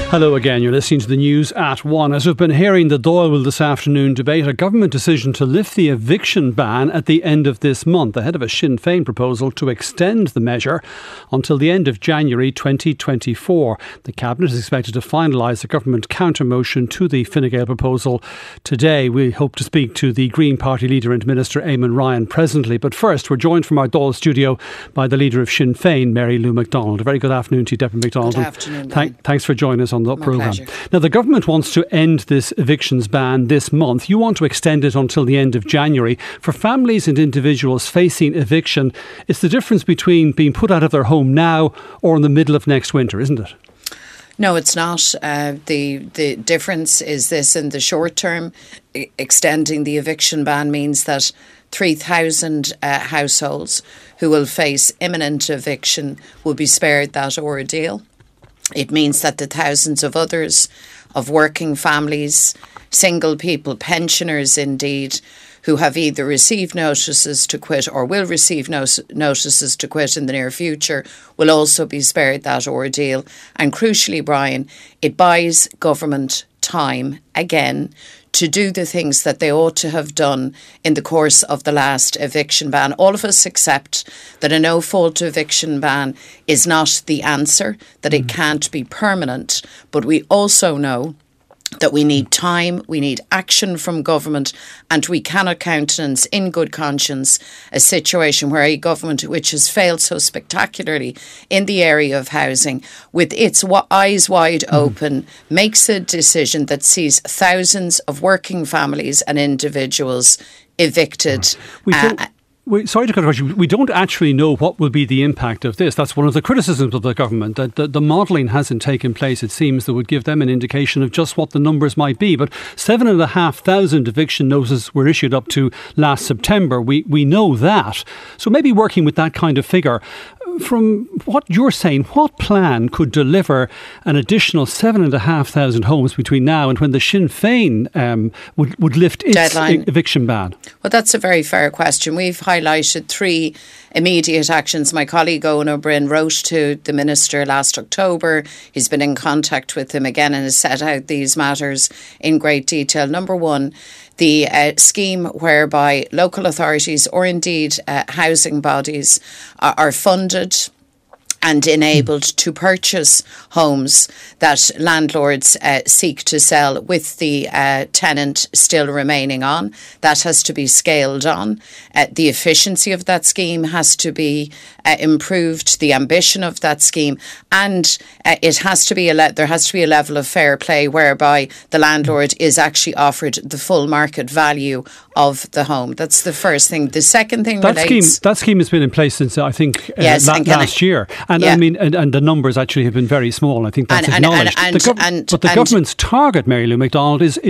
Hello again, you're listening to the news at 1. As we've been hearing, the Dáil will this afternoon debate a government decision to lift the eviction ban at the end of this month, ahead of a Sinn Féin proposal to extend the measure until the end of January 2024. The Cabinet is expected to finalise the government counter-motion to the Fine Gael proposal today. We hope to speak to the Green Party leader and Minister Eamon Ryan presently. But first, we're joined from our Dáil studio by the leader of Sinn Féin, Mary Lou McDonald. A very good afternoon to you, Deputy McDonald. Good afternoon. Thanks for joining us on the programme. Pleasure. Now, the government wants to end this evictions ban this month. You want to extend it until the end of January. For families and individuals facing eviction, it's the difference between being put out of their home now or in the middle of next winter, isn't it? No, it's not. The difference is this: in the short term, extending the eviction ban means that 3,000 households who will face imminent eviction will be spared that ordeal. It means that the thousands of others, of working families, single people, pensioners indeed, who have either received notices to quit or will receive notices to quit in the near future, will also be spared that ordeal. And crucially, Brian, it buys government time again to do the things that they ought to have done in the course of the last eviction ban. All of us accept that a no-fault eviction ban is not the answer, that it can't be permanent, but we also know that we need time, we need action from government, and we cannot countenance in good conscience a situation where a government which has failed so spectacularly in the area of housing, with its eyes wide open, makes a decision that sees thousands of working families and individuals evicted. Sorry to cut across you. We don't actually know what will be the impact of this. That's one of the criticisms of the government, that the modelling hasn't taken place, it seems, that would give them an indication of just what the numbers might be. But 7,500 eviction notices were issued up to last September. We know that. So maybe working with that kind of figure, from what you're saying, what plan could deliver an additional 7,500 homes between now and when the Sinn Féin would lift its deadline eviction ban? Well, that's a very fair question. We've highlighted three immediate actions. My colleague Owen O'Brien wrote to the Minister last October. He's been in contact with him again and has set out these matters in great detail. Number one, the scheme whereby local authorities or indeed housing bodies are funded and enabled to purchase homes that landlords seek to sell with the tenant still remaining on. That has to be scaled on. The efficiency of that scheme has to be improved, the ambition of that scheme, and it has to be there has to be a level of fair play whereby the landlord is actually offered the full market value of the home. That's the first thing. The second thing that scheme has been in place since I think last year. And I mean, and the numbers actually have been very small. I think that's acknowledged. But the government's target, Mary Lou McDonald, is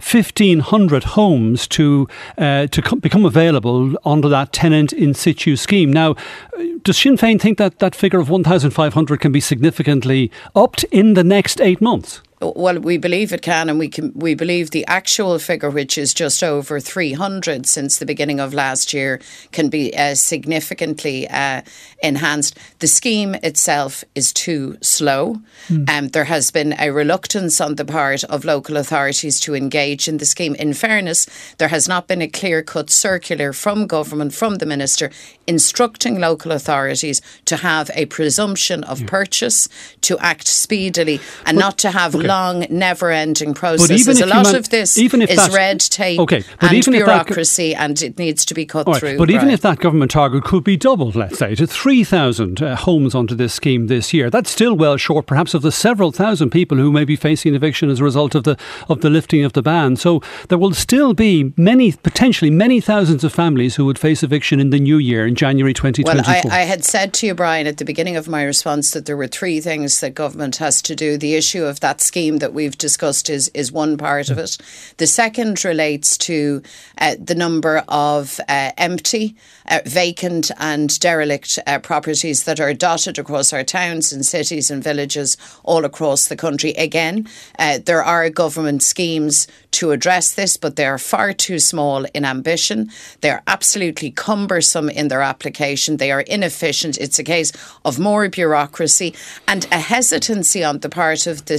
1,500 homes to become available under that tenant in situ scheme. Now, does Sinn Féin think that figure of 1,500 can be significantly upped in the next 8 months? Well, we believe it can, and we believe the actual figure, which is just over 300 since the beginning of last year, can be significantly enhanced. The scheme itself is too slow. There has been a reluctance on the part of local authorities to engage in the scheme. In fairness, there has not been a clear-cut circular from government, from the Minister, instructing local authorities to have a presumption of purchase, to act speedily, and not to have long, never-ending processes. A lot of this is red tape and bureaucracy, and it needs to be cut through. But even if that government target could be doubled, let's say, to 3,000 homes onto this scheme this year, that's still well short, perhaps, of the several thousand people who may be facing eviction as a result of the lifting of the ban. So there will still be potentially many thousands of families who would face eviction in the new year, in January 2024. Well, I had said to you, Brian, at the beginning of my response that there were three things that government has to do. The issue of that scheme that we've discussed is one part of it. The second relates to the number of empty, vacant and derelict properties that are dotted across our towns and cities and villages all across the country. Again, there are government schemes to address this, but they are far too small in ambition. They are absolutely cumbersome in their application. They are inefficient. It's a case of more bureaucracy and a hesitancy on the part of the system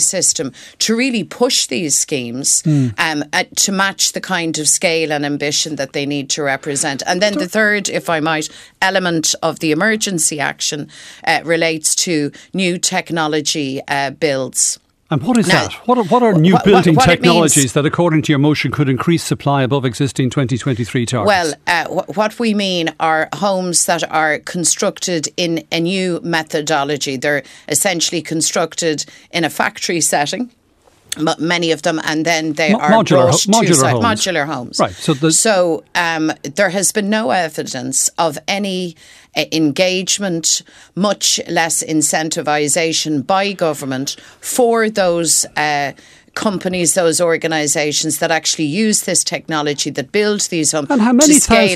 to really push these schemes to match the kind of scale and ambition that they need to represent. And then the third, if I might, element of the emergency action relates to new technology builds. And what is that? What are new building technologies that, according to your motion, could increase supply above existing 2023 targets? Well, what we mean are homes that are constructed in a new methodology. They're essentially constructed in a factory setting. Many of them, and then they are modular homes. Right. So there has been no evidence of any engagement, much less incentivisation by government for those companies, those organisations that actually use this technology, that build these homes, and how many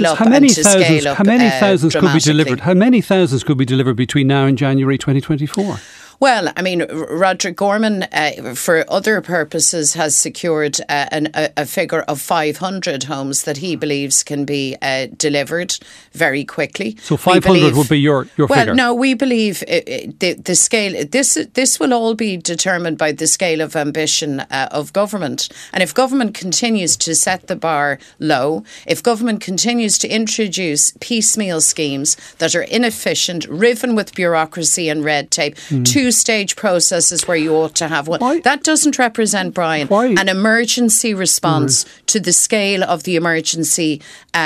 thousands could be delivered? How many thousands could be delivered between now and January 2024? Well, I mean, Roderick Gorman, for other purposes, has secured a figure of 500 homes that he believes can be delivered very quickly. So 500 would be your figure? Well, no, we believe the scale. This will all be determined by the scale of ambition of government. And if government continues to set the bar low, if government continues to introduce piecemeal schemes that are inefficient, riven with bureaucracy and red tape, two-stage processes where you ought to have one. Why? That doesn't represent, Brian, an emergency response to the scale of the emergency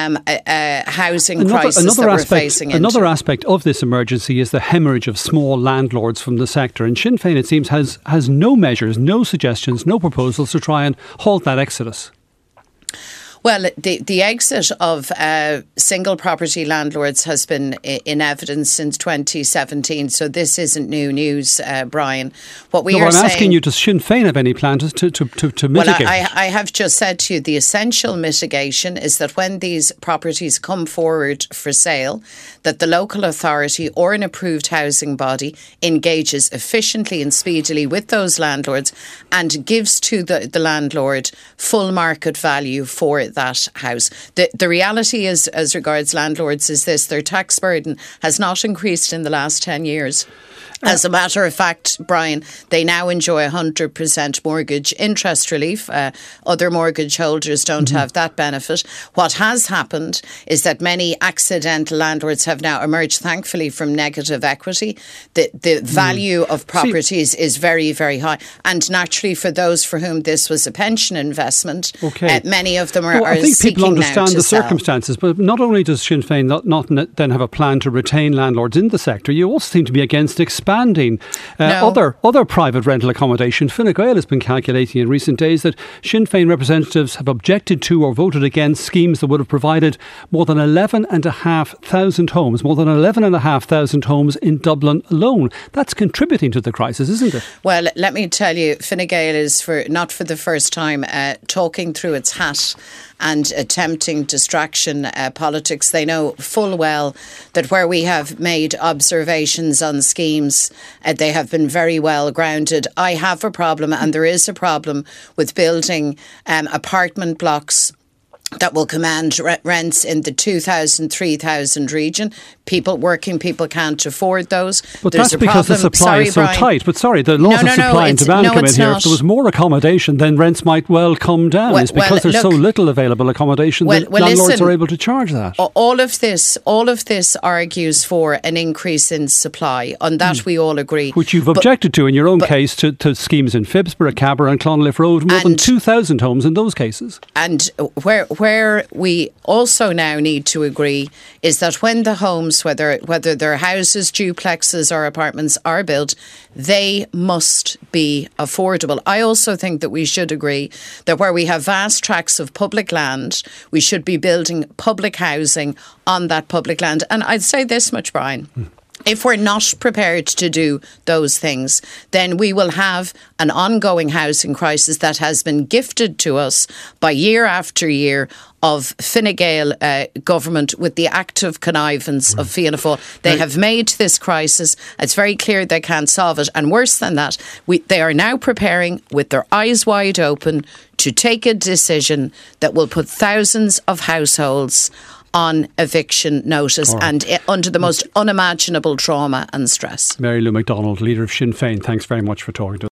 housing crisis that we're facing into. Another aspect of this emergency is the hemorrhage of small landlords from the sector. And Sinn Féin, it seems, has no measures, no suggestions, no proposals to try and halt that exodus. Well, the exit of single property landlords has been in evidence since 2017, so this isn't new news, Brian. I'm asking you, does Sinn Féin have any plan to mitigate? Well, I have just said to you, the essential mitigation is that when these properties come forward for sale, that the local authority or an approved housing body engages efficiently and speedily with those landlords and gives to the landlord full market value for that house. The reality is, as regards landlords, is this: their tax burden has not increased in the last 10 years. As a matter of fact, Brian, they now enjoy 100% mortgage interest relief. Other mortgage holders don't have that benefit. What has happened is that many accidental landlords have now emerged, thankfully, from negative equity. The value of properties is very, very high. And naturally, for those for whom this was a pension investment, many of them are I think seeking people understand the sell. circumstances, but not only does Sinn Féin not then have a plan to retain landlords in the sector, you also seem to be against expanding other private rental accommodation. Fine Gael has been calculating in recent days that Sinn Féin representatives have objected to or voted against schemes that would have provided more than 11,500 homes in Dublin alone. That's contributing to the crisis, isn't it? Well, let me tell you, Fine Gael is not for the first time talking through its hat and attempting distraction politics. They know full well that where we have made observations on schemes, they have been very well grounded. I have a problem, and there is a problem, with building apartment blocks that will command rents in the 2,000, 3,000 region. Working people can't afford those. But that's because the supply is so tight. But the laws of supply and demand come in here. If there was more accommodation, then rents might well come down. It's because there's so little available accommodation that landlords are able to charge that. All of this argues for an increase in supply. On that we all agree. Which you've objected to in your own case to schemes in Phibsborough, Cabra and Clonliffe Road, more than 2,000 homes in those cases. And where we also now need to agree is that when the homes, whether they're houses, duplexes or apartments, are built, they must be affordable. I also think that we should agree that where we have vast tracts of public land, we should be building public housing on that public land. And I'd say this much, Brian. If we're not prepared to do those things, then we will have an ongoing housing crisis that has been gifted to us by year after year of Fine Gael government with the active connivance of Fianna Fáil. They have made this crisis. It's very clear they can't solve it. And worse than that, they are now preparing with their eyes wide open to take a decision that will put thousands of households on eviction notice and under the most unimaginable trauma and stress. Mary Lou McDonald, leader of Sinn Féin, thanks very much for talking to us.